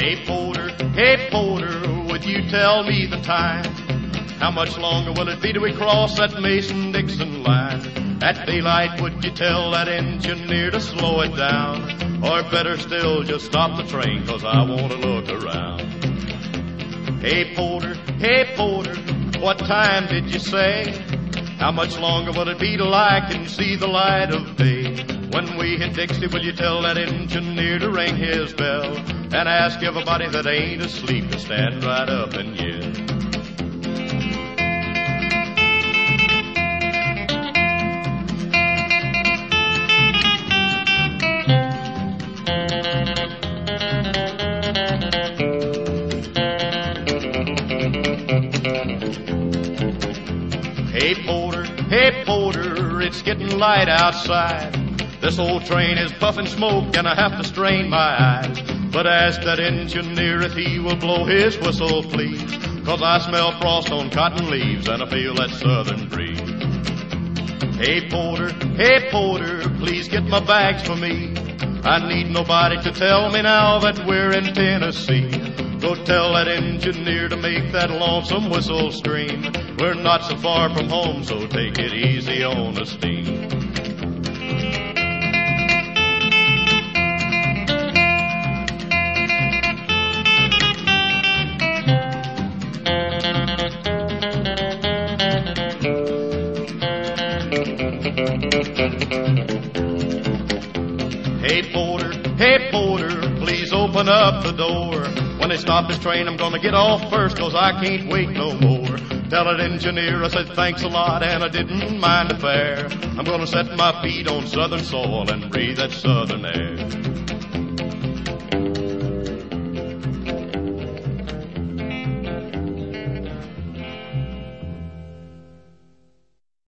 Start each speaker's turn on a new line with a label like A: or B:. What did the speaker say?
A: Hey porter, would you tell me the time? How much longer will it be till we cross that Mason-Dixon line? At daylight, would you tell that engineer to slow it down? Or better still, just stop the train, 'cause I want to look around. Hey porter, what time did you say? How much longer will it be till I can see the light of day? When we hit Dixie, will you tell that engineer to ring his bell and ask everybody that ain't asleep to stand right up and yell? Hey porter, it's getting light outside. This old train is puffing smoke and I have to strain my eyes. But ask that engineer if he will blow his whistle, please, 'cause I smell frost on cotton leaves and I feel that southern breeze. Hey porter, please get my bags for me. I need nobody to tell me now that we're in Tennessee. Go tell that engineer to make that lonesome whistle scream. We're not so far from home, so take it easy on the steam. Hey porter, please open up the door. When they stop this train, I'm gonna get off first, 'cause I can't wait no more. Tell that engineer I said thanks a lot and I didn't mind the fare. I'm gonna set my feet on southern soil and breathe that southern air.